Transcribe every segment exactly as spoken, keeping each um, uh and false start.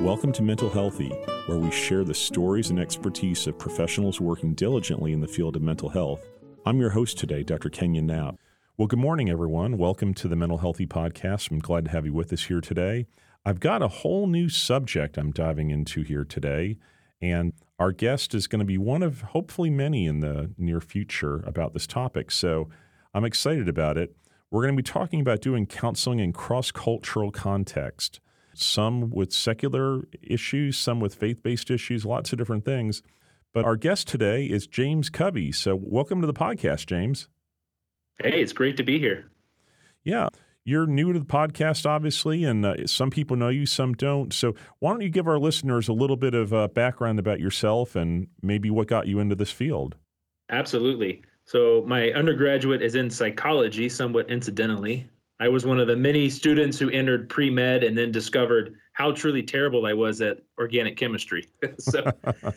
Welcome to Mental Healthy, where we share the stories and expertise of professionals working diligently in the field of mental health. I'm your host today, Doctor Kenyon Knapp. Well, good morning, everyone. Welcome to the Mental Healthy Podcast. I'm glad to have you with us here today. I've got a whole new subject I'm diving into here today, and our guest is going to be one of hopefully many in the near future about this topic, so I'm excited about it. We're going to be talking about doing counseling in cross-cultural context, some with secular issues, some with faith-based issues, lots of different things. But our guest today is James Covey. So welcome to the podcast, James. Hey, it's great to be here. Yeah. You're new to the podcast, obviously, and uh, some people know you, some don't. So why don't you give our listeners a little bit of uh, background about yourself and maybe what got you into this field? Absolutely. So my undergraduate is in psychology, somewhat incidentally. I was one of the many students who entered pre-med and then discovered how truly terrible I was at organic chemistry. So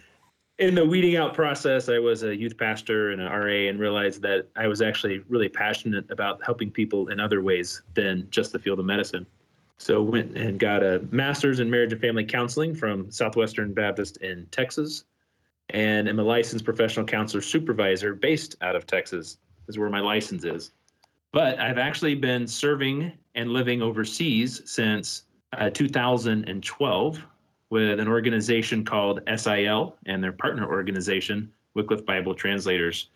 in the weeding out process, I was a youth pastor and an R A and realized that I was actually really passionate about helping people in other ways than just the field of medicine. So went and got a master's in marriage and family counseling from Southwestern Baptist in Texas, and am a licensed professional counselor supervisor based out of Texas, is where my license is. But I've actually been serving and living overseas since uh, two thousand twelve with an organization called S I L and their partner organization, Wycliffe Bible Translators.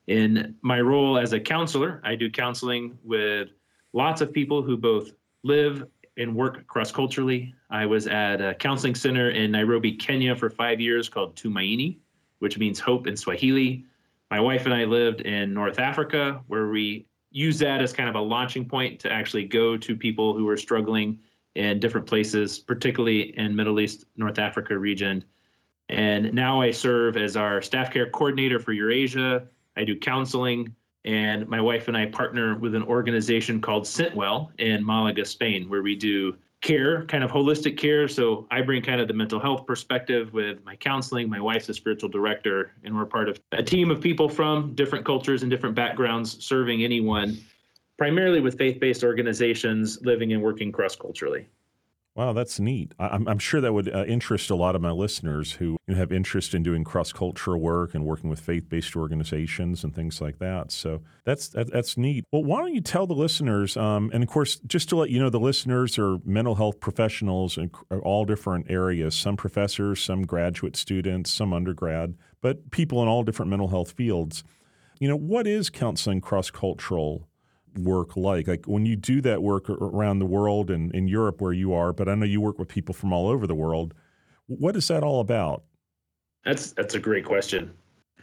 In my role as a counselor, I do counseling with lots of people who both live and work cross-culturally. I was at a counseling center in Nairobi, Kenya for five years called Tumaini, which means hope in Swahili. My wife and I lived in North Africa, where we use that as kind of a launching point to actually go to people who are struggling in different places, particularly in Middle East, North Africa region. And now I serve as our staff care coordinator for Eurasia. I do counseling, and my wife and I partner with an organization called Sentwell in Malaga, Spain, where we do care, kind of holistic care. So I bring kind of the mental health perspective with my counseling. My wife's a spiritual director, and we're part of a team of people from different cultures and different backgrounds serving anyone, primarily with faith-based organizations living and working cross-culturally. Wow, that's neat. I'm, I'm sure that would uh, interest a lot of my listeners who you know, have interest in doing cross-cultural work and working with faith-based organizations and things like that. So that's that, that's neat. Well, why don't you tell the listeners, um, and of course, just to let you know, the listeners are mental health professionals in all different areas, some professors, some graduate students, some undergrad, but people in all different mental health fields. You know, what is counseling cross-cultural work like? Like when you do that work around the world and in Europe where you are, but I know you work with people from all over the world. What is that all about? That's that's a great question.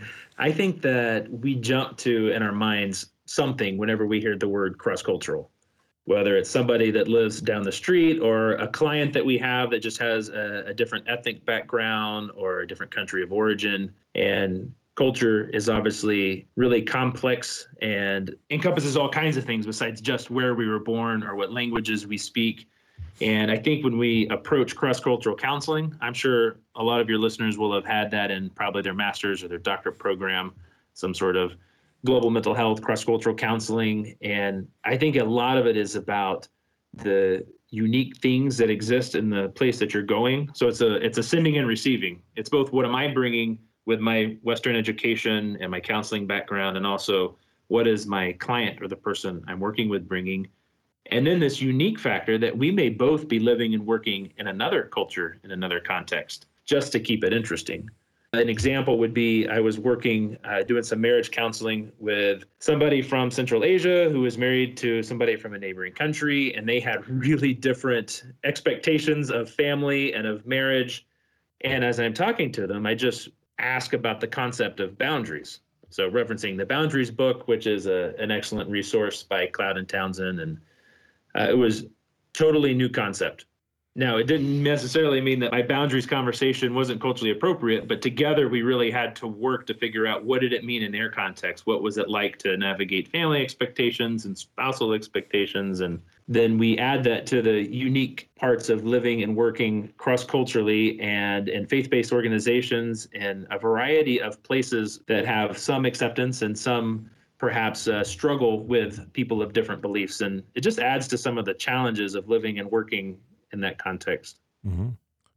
I think that we jump to in our minds something whenever we hear the word cross-cultural, whether it's somebody that lives down the street or a client that we have that just has a, a different ethnic background or a different country of origin. And culture is obviously really complex and encompasses all kinds of things besides just where we were born or what languages we speak. And I think when we approach cross-cultural counseling, I'm sure a lot of your listeners will have had that in probably their master's or their doctorate program, some sort of global mental health, cross-cultural counseling. And I think a lot of it is about the unique things that exist in the place that you're going. So it's a it's a sending and receiving. It's both what am I bringing with my Western education and my counseling background, and also what is my client or the person I'm working with bringing. And then this unique factor that we may both be living and working in another culture, in another context, just to keep it interesting. An example would be I was working, uh, doing some marriage counseling with somebody from Central Asia who was married to somebody from a neighboring country, and they had really different expectations of family and of marriage. And as I'm talking to them, I just ask about the concept of boundaries. So referencing the Boundaries book, which is a, an excellent resource by Cloud and Townsend. And uh, it was totally new concept. Now, it didn't necessarily mean that my boundaries conversation wasn't culturally appropriate, but together we really had to work to figure out what did it mean in their context? What was it like to navigate family expectations and spousal expectations? And then we add that to the unique parts of living and working cross-culturally and in faith-based organizations and a variety of places that have some acceptance and some perhaps uh, struggle with people of different beliefs. And it just adds to some of the challenges of living and working in that context. Mm-hmm.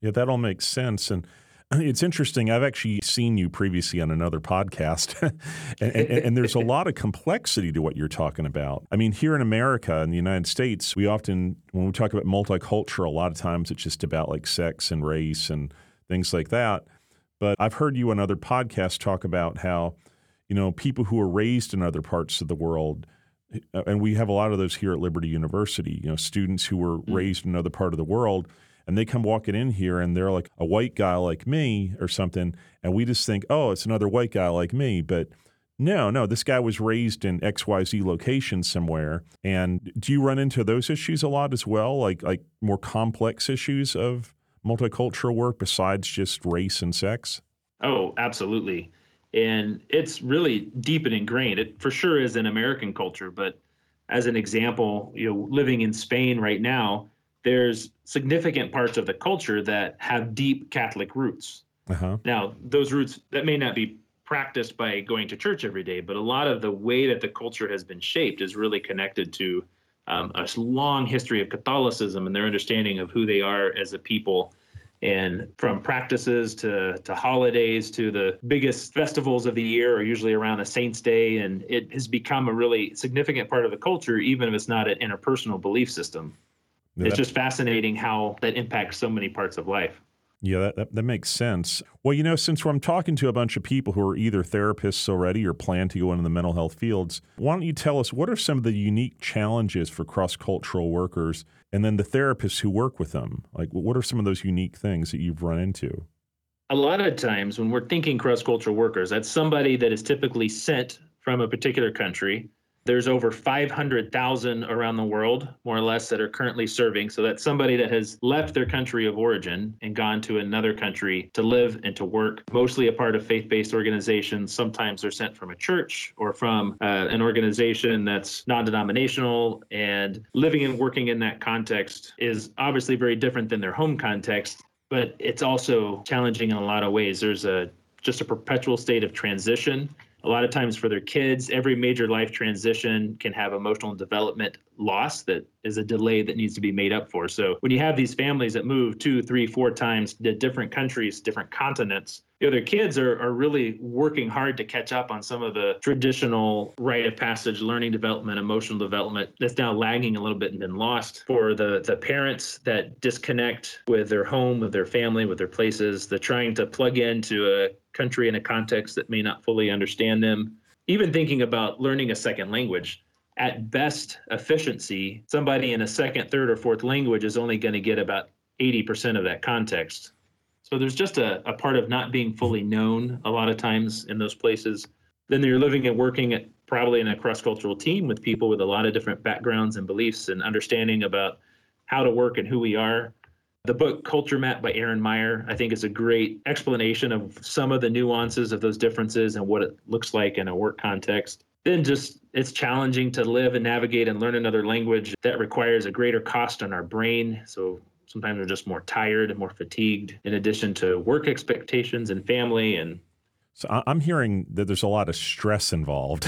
Yeah, that all makes sense. And it's interesting. I've actually seen you previously on another podcast, and, and, and there's a lot of complexity to what you're talking about. I mean, here in America, in the United States, we often, when we talk about multicultural, a lot of times it's just about like sex and race and things like that. But I've heard you on other podcasts talk about how, you know, people who are raised in other parts of the world, and we have a lot of those here at Liberty University, you know, students who were mm. raised in another part of the world, and they come walking in here and they're like a white guy like me or something. And we just think, oh, it's another white guy like me. But no, no, this guy was raised in X Y Z location somewhere. And do you run into those issues a lot as well? Like, like more complex issues of multicultural work besides just race and sex? Oh, absolutely. And it's really deep and ingrained. It for sure is in American culture. But as an example, you know, living in Spain right now, there's significant parts of the culture that have deep Catholic roots. Uh-huh. Now, those roots that may not be practiced by going to church every day, but a lot of the way that the culture has been shaped is really connected to um, a long history of Catholicism and their understanding of who they are as a people. And from practices to, to holidays to the biggest festivals of the year are usually around a saint's day. And it has become a really significant part of the culture, even if it's not an interpersonal belief system. Yeah, it's just fascinating how that impacts so many parts of life. Yeah, that, that, that makes sense. Well, you know, since I'm talking to a bunch of people who are either therapists already or plan to go into the mental health fields, why don't you tell us what are some of the unique challenges for cross-cultural workers and then the therapists who work with them? Like, what are some of those unique things that you've run into? A lot of times when we're thinking cross-cultural workers, that's somebody that is typically sent from a particular country. There's over five hundred thousand around the world, more or less, that are currently serving. So that's somebody that has left their country of origin and gone to another country to live and to work, mostly a part of faith-based organizations. Sometimes they're sent from a church or from uh, an organization that's non-denominational. And living and working in that context is obviously very different than their home context, but it's also challenging in a lot of ways. There's a just a perpetual state of transition. A lot of times for their kids, every major life transition can have emotional development loss that is a delay that needs to be made up for. So when you have these families that move two, three, four times to different countries, different continents, you know, their kids are, are really working hard to catch up on some of the traditional rite of passage, learning development, emotional development that's now lagging a little bit and been lost. For the, the parents that disconnect with their home, with their family, with their places, the trying to plug into a country in a context that may not fully understand them. Even thinking about learning a second language, at best efficiency, somebody in a second, third, or fourth language is only going to get about eighty percent of that context. So there's just a, a part of not being fully known a lot of times in those places. Then you're living and working at probably in a cross-cultural team with people with a lot of different backgrounds and beliefs and understanding about how to work and who we are. The book Culture Map by Aaron Meyer, I think, is a great explanation of some of the nuances of those differences and what it looks like in a work context. Then just it's challenging to live and navigate and learn another language that requires a greater cost on our brain. So sometimes we're just more tired and more fatigued, in addition to work expectations and family. And so I'm hearing that there's a lot of stress involved.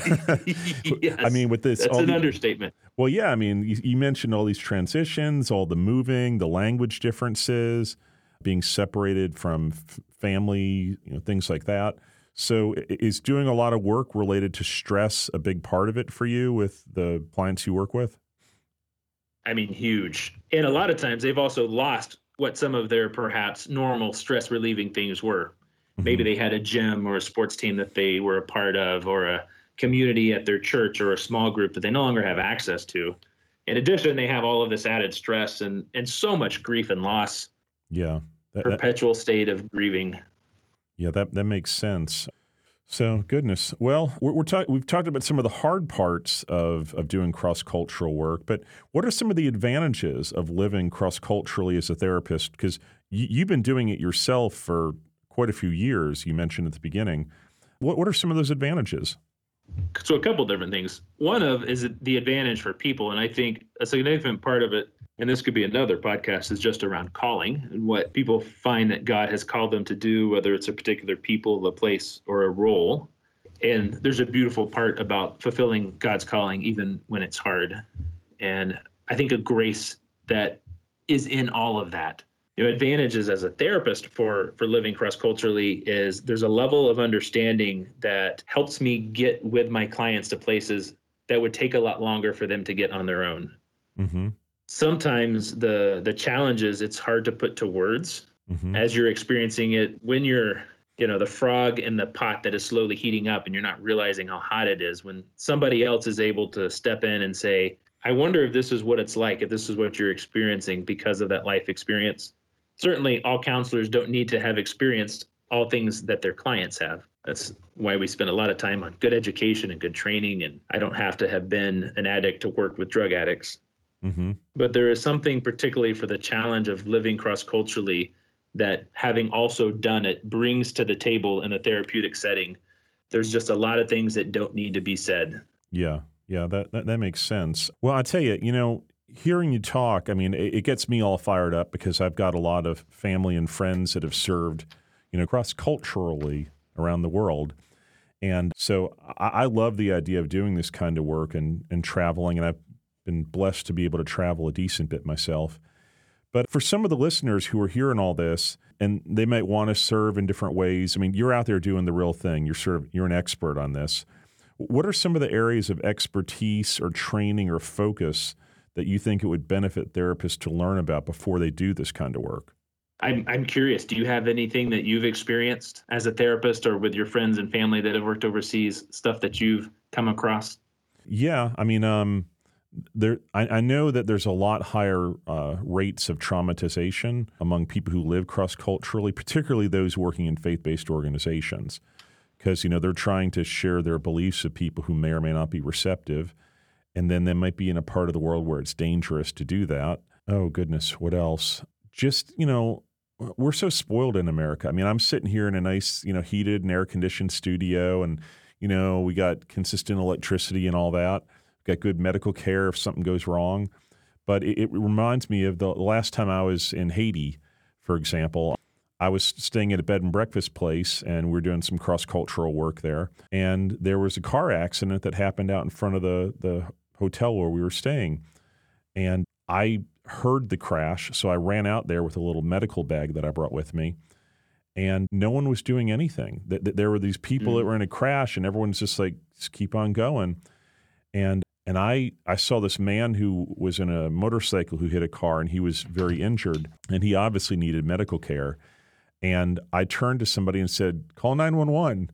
Yes, I mean, with this, that's an the, understatement. Well, yeah, I mean, you, you mentioned all these transitions, all the moving, the language differences, being separated from f- family, you know, things like that. So is doing a lot of work related to stress a big part of it for you with the clients you work with? I mean, huge. And a lot of times they've also lost what some of their perhaps normal stress relieving things were. Mm-hmm. Maybe they had a gym or a sports team that they were a part of, or a community at their church or a small group that they no longer have access to. In addition, they have all of this added stress and, and so much grief and loss. Yeah. That, perpetual that, state of grieving. Yeah, that, that makes sense. So, goodness. Well, we're, we're talk- we've talked about some of the hard parts of, of doing cross-cultural work, but what are some of the advantages of living cross-culturally as a therapist? Because y- you've been doing it yourself for quite a few years, you mentioned at the beginning. What, what are some of those advantages? So a couple different things. One of is the advantage for people, and I think a significant part of it, and this could be another podcast, is just around calling and what people find that God has called them to do, whether it's a particular people, a place, or a role. And there's a beautiful part about fulfilling God's calling, even when it's hard. And I think a grace that is in all of that. You know, advantages as a therapist for for living cross culturally is there's a level of understanding that helps me get with my clients to places that would take a lot longer for them to get on their own. Mm-hmm. Sometimes the the challenge is it's hard to put to words Mm-hmm. as you're experiencing it when you're, you know, the frog in the pot that is slowly heating up and you're not realizing how hot it is. When somebody else is able to step in and say, I wonder if this is what it's like, if this is what you're experiencing because of that life experience. Certainly, all counselors don't need to have experienced all things that their clients have. That's why we spend a lot of time on good education and good training. And I don't have to have been an addict to work with drug addicts. Mm-hmm. But there is something particularly for the challenge of living cross-culturally that having also done it brings to the table in a therapeutic setting. There's just a lot of things that don't need to be said. Yeah, yeah, that, that, that makes sense. Well, I tell you, you know, hearing you talk, I mean, it, it gets me all fired up because I've got a lot of family and friends that have served, you know, cross-culturally around the world. And so I, I love the idea of doing this kind of work and, and traveling, and I've been blessed to be able to travel a decent bit myself. But for some of the listeners who are hearing all this, and they might want to serve in different ways, I mean, you're out there doing the real thing. You're sort of, you're an expert on this. What are some of the areas of expertise or training or focus that you think it would benefit therapists to learn about before they do this kind of work? I'm I'm curious, do you have anything that you've experienced as a therapist or with your friends and family that have worked overseas, stuff that you've come across? Yeah, I mean, um, there. I, I know that there's a lot higher uh, rates of traumatization among people who live cross-culturally, particularly those working in faith-based organizations, because, you know, they're trying to share their beliefs with people who may or may not be receptive. And then they might be in a part of the world where it's dangerous to do that. Oh, goodness, what else? Just, you know, we're so spoiled in America. I mean, I'm sitting here in a nice, you know, heated and air-conditioned studio, and, you know, we got consistent electricity and all that. We've got good medical care if something goes wrong. But it, it reminds me of the last time I was in Haiti, for example. I was staying at a bed and breakfast place, and we were doing some cross-cultural work there. And there was a car accident that happened out in front of the, the hotel where we were staying. And I heard the crash, so I ran out there with a little medical bag that I brought with me. And no one was doing anything. There were these people mm. that were in a crash, and everyone's just like, just keep on going. And and I, I saw this man who was in a motorcycle who hit a car, and he was very injured, and he obviously needed medical care. And I turned to somebody and said, call nine one one.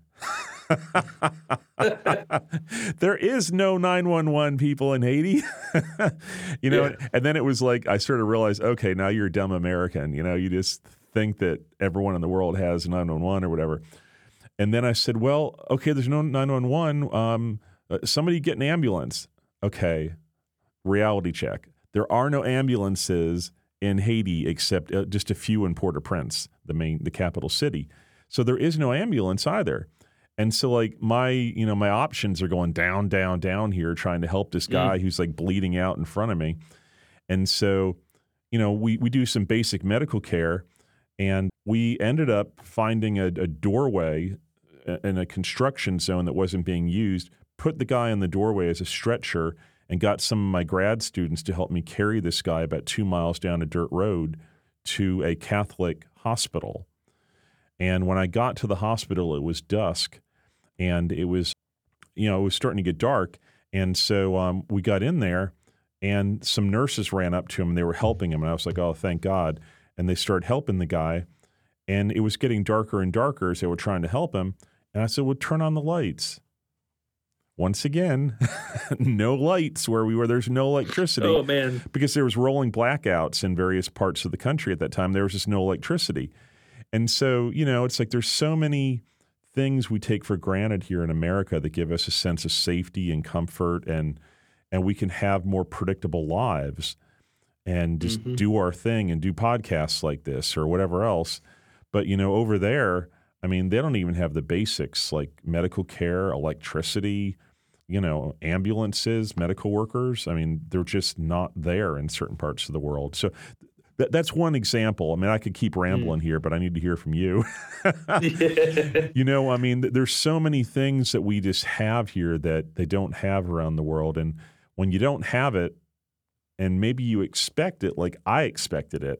There is no nine one one, people in Haiti. you know, yeah. And then it was like I sort of realized, okay, now you're a dumb American. You know, you just think that everyone in the world has nine one one or whatever. And then I said, well, okay, there's no nine one one. Um, somebody get an ambulance. Okay, reality check. There are no ambulances in Haiti except uh, just a few in Port-au-Prince, the main, the capital city. So there is no ambulance either. And so, like, my, you know, my options are going down, down, down here, trying to help this guy mm. who's like bleeding out in front of me. And so, you know, we, we do some basic medical care, and we ended up finding a, a doorway in a construction zone that wasn't being used, put the guy in the doorway as a stretcher, and got some of my grad students to help me carry this guy about two miles down a dirt road to a Catholic hospital. And when I got to the hospital, it was dusk, and it was, you know, it was starting to get dark. And so um, we got in there, and some nurses ran up to him, and they were helping him. And I was like, oh, thank God. And they started helping the guy, and it was getting darker and darker as they were trying to help him. And I said, well, turn on the lights. Once again, no lights where we were. There's no electricity. Oh, man. Because there was rolling blackouts in various parts of the country at that time. There was just no electricity. And so, you know, it's like there's so many things we take for granted here in America that give us a sense of safety and comfort, and and we can have more predictable lives and just mm-hmm. do our thing and do podcasts like this or whatever else. But, you know, over there, I mean, they don't even have the basics like medical care, electricity, you know, ambulances, medical workers. I mean, they're just not there in certain parts of the world. So th- that's one example. I mean, I could keep rambling mm. here, but I need to hear from you. yeah. You know, I mean, th- there's so many things that we just have here that they don't have around the world. And when you don't have it, and maybe you expect it like I expected it,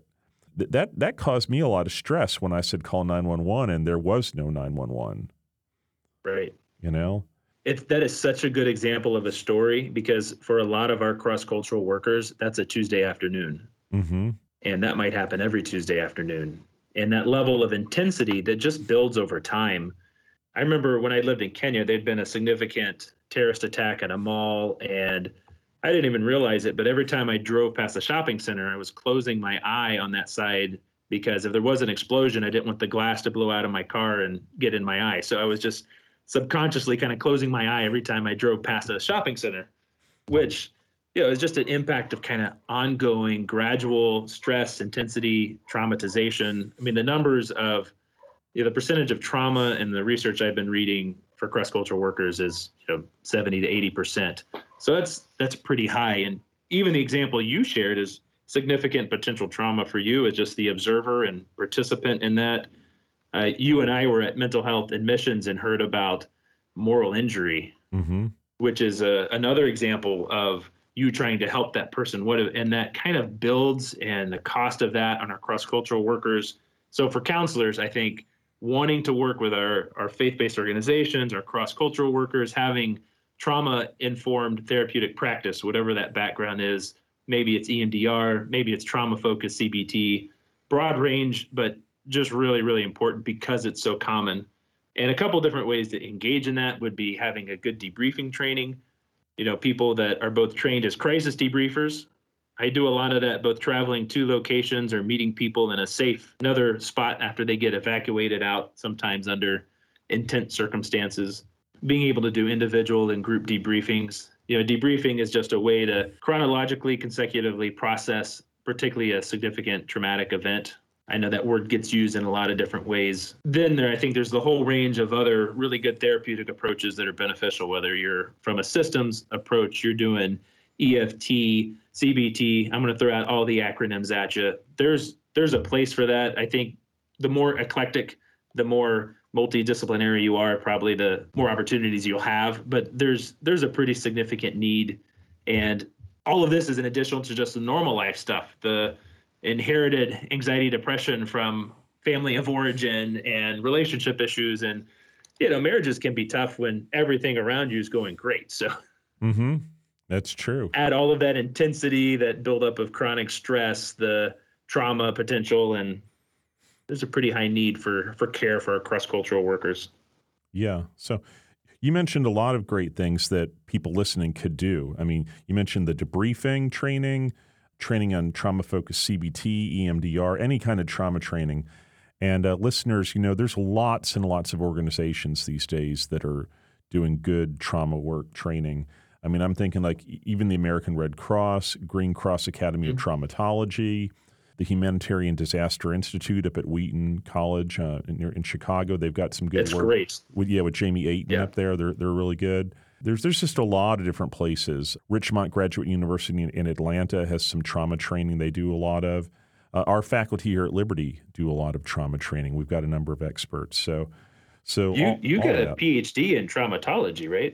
th- that that caused me a lot of stress when I said call nine one one and there was no nine one one. Right. You know? It's that is such a good example of a story because for a lot of our cross-cultural workers, that's a Tuesday afternoon. Mm-hmm. And that might happen every Tuesday afternoon. And that level of intensity that just builds over time. I remember when I lived in Kenya, there'd been a significant terrorist attack at a mall, and I didn't even realize it, but every time I drove past the shopping center, I was closing my eye on that side because if there was an explosion, I didn't want the glass to blow out of my car and get in my eye. So I was just subconsciously kind of closing my eye every time I drove past a shopping center, which, you know, is just an impact of kind of ongoing, gradual stress, intensity, traumatization. I mean, the numbers of, you know, the percentage of trauma in the research I've been reading for cross-cultural workers is, you know, seventy to eighty percent. So that's that's pretty high. And even the example you shared is significant potential trauma for you as just the observer and participant in that. Uh, you and I were at Mental Health Admissions and heard about moral injury, Mm-hmm. which is a, another example of you trying to help that person. What and that kind of builds and the cost of that on our cross-cultural workers. So for counselors, I think wanting to work with our, our faith-based organizations, our cross-cultural workers, having trauma-informed therapeutic practice, whatever that background is, maybe it's E M D R, maybe it's trauma-focused C B T, broad range, but just really, really important because it's so common. And a couple different ways to engage in that would be having a good debriefing training. You know, people that are both trained as crisis debriefers. I do a lot of that, both traveling to locations or meeting people in a safe, another spot after they get evacuated out, sometimes under intense circumstances. Being able to do individual and group debriefings. You know, debriefing is just a way to chronologically, consecutively process, particularly a significant traumatic event. I know that word gets used in a lot of different ways. Then there, I think there's the whole range of other really good therapeutic approaches that are beneficial, whether you're from a systems approach, you're doing E F T, C B T. I'm going to throw out all the acronyms at you. There's there's a place for that. I think the more eclectic, the more multidisciplinary you are, probably the more opportunities you'll have. But there's there's a pretty significant need. And all of this is in addition to just the normal life stuff, the inherited anxiety, depression from family of origin and relationship issues. And, you know, marriages can be tough when everything around you is going great. So Mm-hmm. That's true. add all of that intensity, that buildup of chronic stress, the trauma potential, and there's a pretty high need for, for care for our cross-cultural workers. Yeah. So you mentioned a lot of great things that people listening could do. I mean, you mentioned the debriefing training, training on trauma-focused C B T, E M D R, any kind of trauma training. And uh, listeners, you know, there's lots and lots of organizations these days that are doing good trauma work training. I mean, I'm thinking like even the American Red Cross, Green Cross Academy of Traumatology, the Humanitarian Disaster Institute up at Wheaton College uh, in, in Chicago. They've got some good It's work. great. With, yeah, with Jamie Aiton Yeah. up there. They're they're really good. There's there's just a lot of different places. Richmont Graduate University in, in Atlanta has some trauma training they do a lot of. Uh, our faculty here at Liberty do a lot of trauma training. We've got a number of experts. So, so You all, you all got a that. P H D in traumatology, right?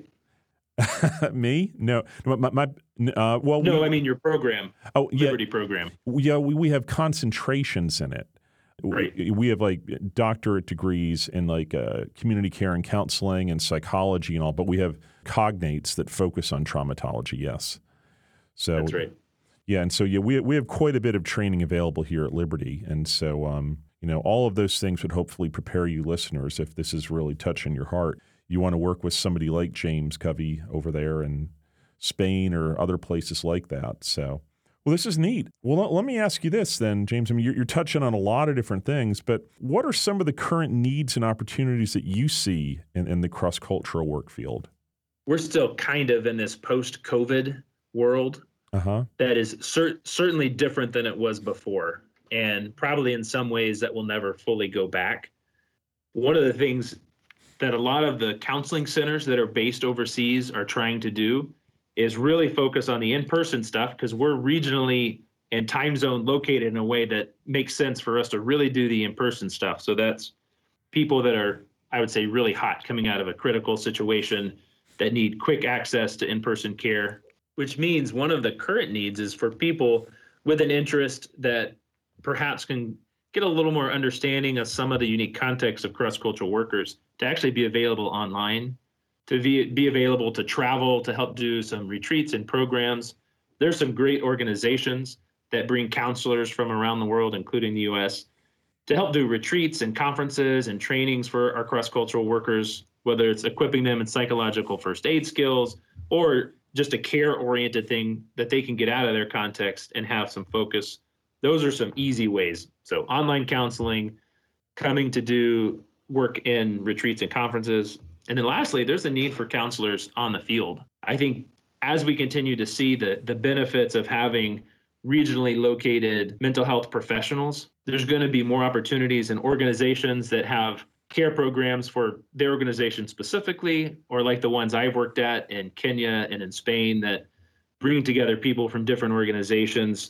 Me? No, no, my, my uh, well, No, we, I mean your program, oh yeah, Liberty program. yeah, we, we have concentrations in it. Right. We, we have like doctorate degrees in like uh, community care and counseling and psychology and all, but we have cognates that focus on traumatology. Yes, so That's right. yeah, and so yeah, we we have quite a bit of training available here at Liberty, and so um, you know, all of those things would hopefully prepare you listeners if this is really touching your heart. You want to work with somebody like James Covey over there in Spain or other places like that. So, well, this is neat. Well, let, let me ask you this then, James. I mean, you're, you're touching on a lot of different things, but what are some of the current needs and opportunities that you see in, in the cross-cultural work field? We're still kind of in this post-COVID world Uh-huh. that is cer- certainly different than it was before, and probably in some ways that will never fully go back. One of the things that a lot of the counseling centers that are based overseas are trying to do is really focus on the in-person stuff because we're regionally and time zone located in a way that makes sense for us to really do the in-person stuff. So that's people that are, I would say, really hot coming out of a critical situation that need quick access to in-person care, which means one of the current needs is for people with an interest that perhaps can get a little more understanding of some of the unique context of cross-cultural workers to actually be available online, to be, be available to travel, to help do some retreats and programs. There's some great organizations that bring counselors from around the world, including the U S, to help do retreats and conferences and trainings for our cross-cultural workers, whether it's equipping them in psychological first aid skills or just a care-oriented thing that they can get out of their context and have some focus. Those are some easy ways. So online counseling, coming to do work in retreats and conferences. And then lastly, there's a need for counselors on the field. I think as we continue to see the, the benefits of having regionally located mental health professionals, there's going to be more opportunities in organizations that have care programs for their organization specifically, or like the ones I've worked at in Kenya and in Spain that bring together people from different organizations.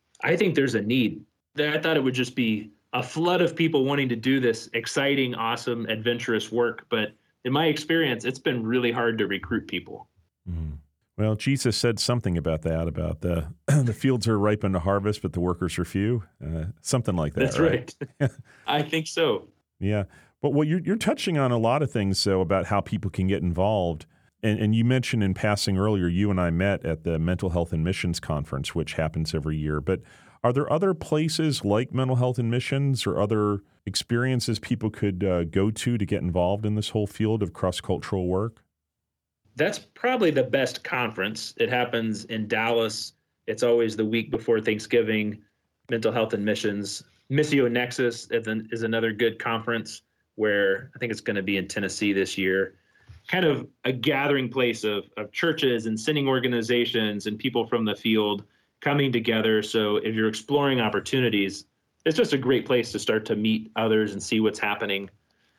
I think there's a need. I thought it would just be a flood of people wanting to do this exciting, awesome, adventurous work. But in my experience, it's been really hard to recruit people. Mm-hmm. Well, Jesus said something about that, about the the fields are ripe unto harvest, but the workers are few. Uh, something like that. That's right. right. I think so. Yeah. But what you're, you're touching on a lot of things, though, about how people can get involved. And, and you mentioned in passing earlier, you and I met at the Mental Health and Missions Conference, which happens every year. But are there other places like Mental Health and Missions or other experiences people could uh, go to to get involved in this whole field of cross-cultural work? That's probably the best conference. It happens in Dallas. It's always the week before Thanksgiving. Mental Health and Missions. Missio Nexus is another good conference where I think it's going to be in Tennessee this year. Kind of a gathering place of, of churches and sending organizations and people from the field coming together. So if you're exploring opportunities, it's just a great place to start to meet others and see what's happening.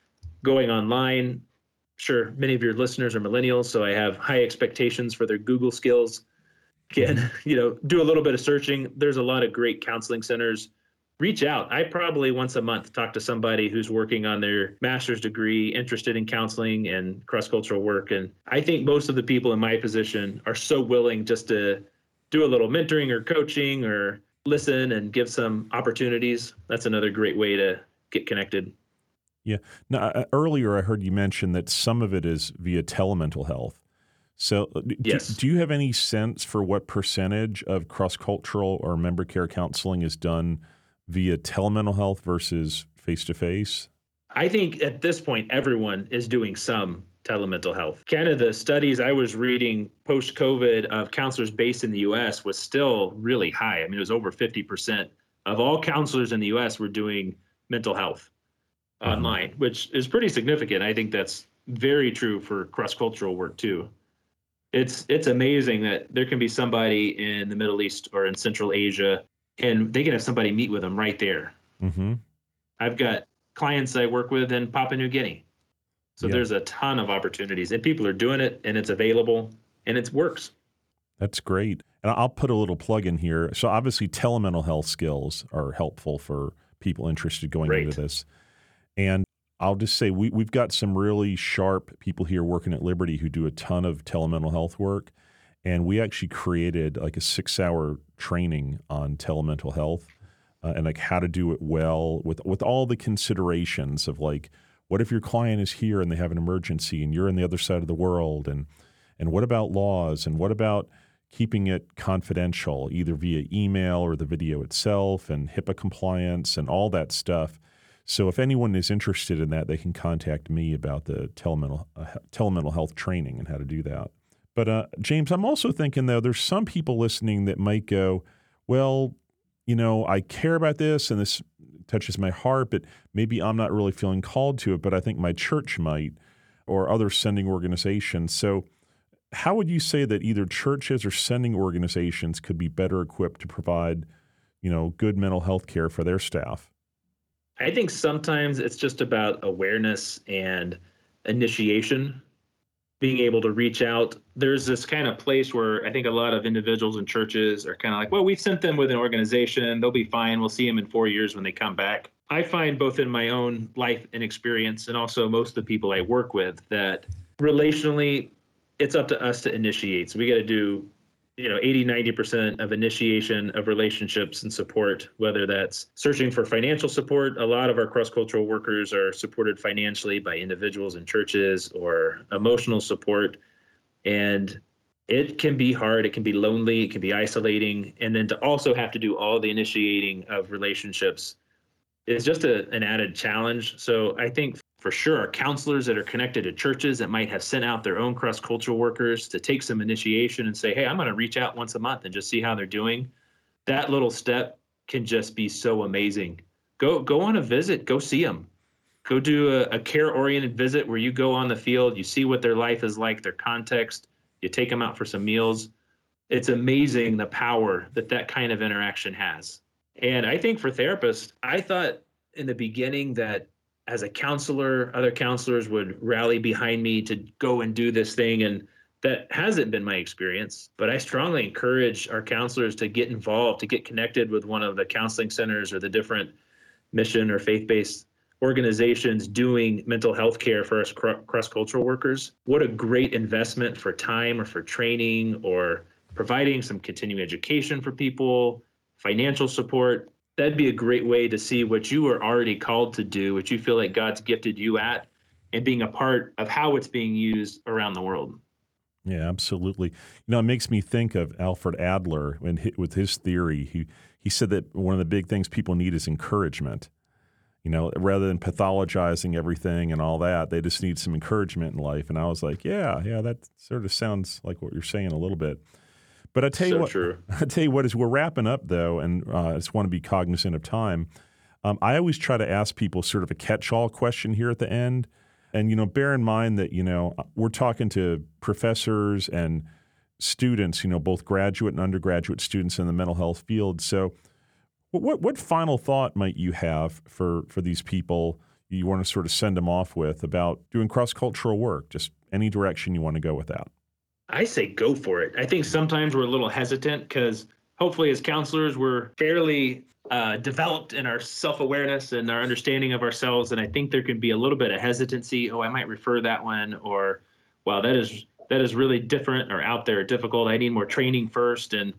Going online, sure, many of your listeners are millennials, so I have high expectations for their Google skills. Can, you know, do a little bit of searching. There's a lot of great counseling centers. Reach out. I probably once a month talk to somebody who's working on their master's degree, interested in counseling and cross-cultural work. And I think most of the people in my position are so willing just to do a little mentoring or coaching or listen and give some opportunities. That's another great way to get connected. Yeah. Now, uh, earlier I heard you mention that some of it is via telemental health. So do, yes. do you have any sense for what percentage of cross-cultural or member care counseling is done via telemental health versus face-to-face? I think at this point, everyone is doing some telemental health. Kind of the studies I was reading post-COVID of counselors based in the U S was still really high. I mean, it was over fifty percent of all counselors in the U S were doing mental health mm-hmm. online, which is pretty significant. I think that's very true for cross-cultural work too. It's it's amazing that there can be somebody in the Middle East or in Central Asia and they can have somebody meet with them right there. Mm-hmm. I've got clients I work with in Papua New Guinea. So yeah. There's a ton of opportunities and people are doing it and it's available and it works. That's great. And I'll put a little plug in here. So obviously telemental health skills are helpful for people interested going right. into this. And I'll just say we, we've got some really sharp people here working at Liberty who do a ton of telemental health work. And we actually created like a six-hour training on telemental health uh, and like how to do it well with with all the considerations of like, what if your client is here and they have an emergency and you're on the other side of the world? And and what about laws? And what about keeping it confidential, either via email or the video itself, and HIPAA compliance and all that stuff? So if anyone is interested in that, they can contact me about the telemental, uh, telemental health training and how to do that. But uh, James, I'm also thinking, though, there's some people listening that might go, well, you know, I care about this and this touches my heart, but maybe I'm not really feeling called to it, but I think my church might or other sending organizations. So how would you say that either churches or sending organizations could be better equipped to provide, you know, good mental health care for their staff? I think sometimes it's just about awareness and initiation. Being able to reach out. There's this kind of place where I think a lot of individuals and churches are kind of like, well, we've sent them with an organization. They'll be fine. We'll see them in four years when they come back. I find both in my own life and experience and also most of the people I work with that relationally, it's up to us to initiate. So we got to do you know, eighty, ninety percent of initiation of relationships and support, whether that's searching for financial support. A lot of our cross-cultural workers are supported financially by individuals and churches, or emotional support. And it can be hard. It can be lonely. It can be isolating. And then to also have to do all the initiating of relationships is just a, an added challenge. So I think for sure, our counselors that are connected to churches that might have sent out their own cross-cultural workers to take some initiation and say, hey, I'm going to reach out once a month and just see how they're doing. That little step can just be so amazing. Go go on a visit. Go see them. Go do a, a care-oriented visit where you go on the field, you see what their life is like, their context, you take them out for some meals. It's amazing the power that that kind of interaction has. And I think for therapists, I thought in the beginning that as a counselor, other counselors would rally behind me to go and do this thing. And that hasn't been my experience. But I strongly encourage our counselors to get involved, to get connected with one of the counseling centers or the different mission or faith-based organizations doing mental health care for us cross-cultural workers. What a great investment for time or for training or providing some continuing education for people, financial support. That'd be a great way to see what you are already called to do, what you feel like God's gifted you at, and being a part of how it's being used around the world. Yeah, absolutely. You know, it makes me think of Alfred Adler and with his theory. He he said that one of the big things people need is encouragement. You know, rather than pathologizing everything and all that, they just need some encouragement in life. And I was like, yeah, yeah, that sort of sounds like what you're saying a little bit. But I tell you so what, true. I tell you what, as we're wrapping up though, and uh, I just want to be cognizant of time. Um, I always try to ask people sort of a catch-all question here at the end, and you know, bear in mind that you know we're talking to professors and students, you know, both graduate and undergraduate students in the mental health field. So, what what final thought might you have for for these people you want to sort of send them off with about doing cross-cultural work? Just any direction you want to go with that. I say go for it. I think sometimes we're a little hesitant because hopefully as counselors, we're fairly uh, developed in our self-awareness and our understanding of ourselves. And I think there can be a little bit of hesitancy. Oh, I might refer that one, or, wow, that is that is really different or out there, difficult. I need more training first. And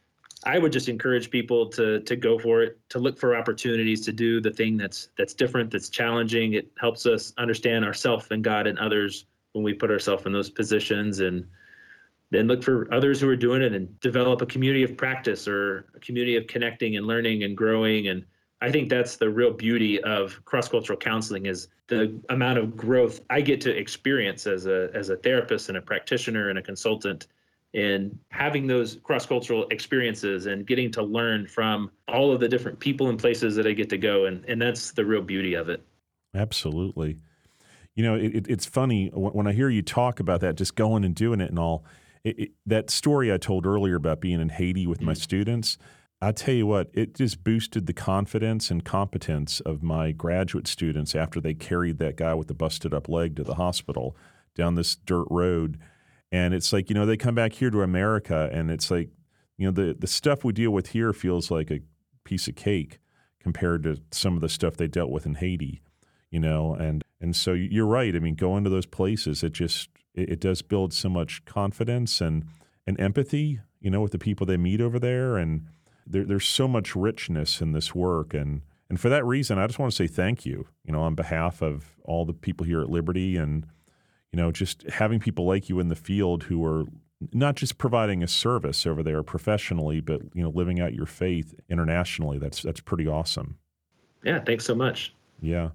I would just encourage people to to go for it, to look for opportunities to do the thing that's that's different, that's challenging. It helps us understand ourselves and God and others when we put ourselves in those positions, and then look for others who are doing it and develop a community of practice or a community of connecting and learning and growing. And I think that's the real beauty of cross-cultural counseling, is the amount of growth I get to experience as a as a therapist and a practitioner and a consultant, in having those cross-cultural experiences and getting to learn from all of the different people and places that I get to go. And, and that's the real beauty of it. Absolutely. You know, it, it's funny when I hear you talk about that, just going and doing it and all. It, it, that story I told earlier about being in Haiti with my students, I tell you what, it just boosted the confidence and competence of my graduate students after they carried that guy with the busted up leg to the hospital down this dirt road. And it's like, you know, they come back here to America and it's like, you know, the, the stuff we deal with here feels like a piece of cake compared to some of the stuff they dealt with in Haiti, you know, and, and so you're right. I mean, going to those places, it just, it, it does build so much confidence and, and empathy, you know, with the people they meet over there. And there, there's so much richness in this work. And, and for that reason, I just want to say thank you, you know, on behalf of all the people here at Liberty, and, you know, just having people like you in the field who are not just providing a service over there professionally, but, you know, living out your faith internationally. That's, that's pretty awesome. Yeah. Thanks so much. Yeah.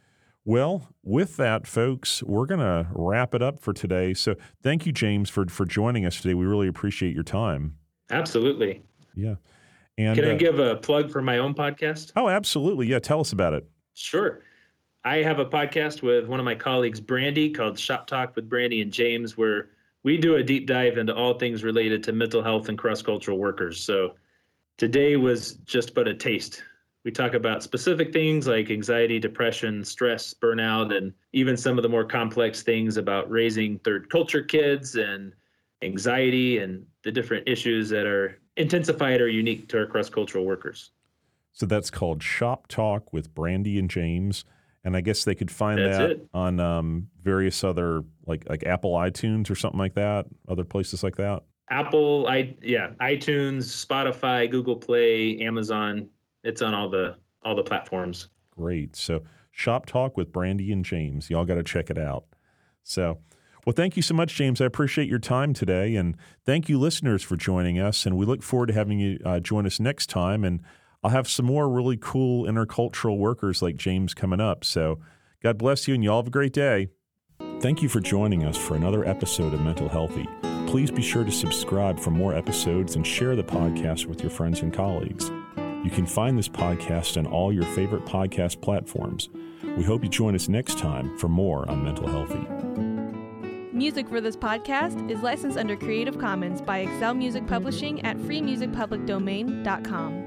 Well, with that, folks, we're going to wrap it up for today. So thank you, James, for, for joining us today. We really appreciate your time. Absolutely. Yeah. And can I uh, give a plug for my own podcast? Oh, absolutely. Yeah. Tell us about it. Sure. I have a podcast with one of my colleagues, Brandy, called Shop Talk with Brandy and James, where we do a deep dive into all things related to mental health and cross-cultural workers. So today was just but a taste. We talk about specific things like anxiety, depression, stress, burnout, and even some of the more complex things about raising third culture kids and anxiety and the different issues that are intensified or unique to our cross-cultural workers. So that's called Shop Talk with Brandy and James. And I guess they could find That's that it. on um, various other, like like Apple iTunes or something like that, other places like that. Apple, I yeah, iTunes, Spotify, Google Play, Amazon. It's on all the all the platforms. Great. So Shop Talk with Brandy and James. Y'all got to check it out. So, well, thank you so much, James. I appreciate your time today. And thank you, listeners, for joining us. And we look forward to having you uh, join us next time. And I'll have some more really cool intercultural workers like James coming up. So God bless you, and y'all have a great day. Thank you for joining us for another episode of Mental Healthy. Please be sure to subscribe for more episodes and share the podcast with your friends and colleagues. You can find this podcast on all your favorite podcast platforms. We hope you join us next time for more on Mental Healthy. Music for this podcast is licensed under Creative Commons by Excel Music Publishing at free music public domain dot com.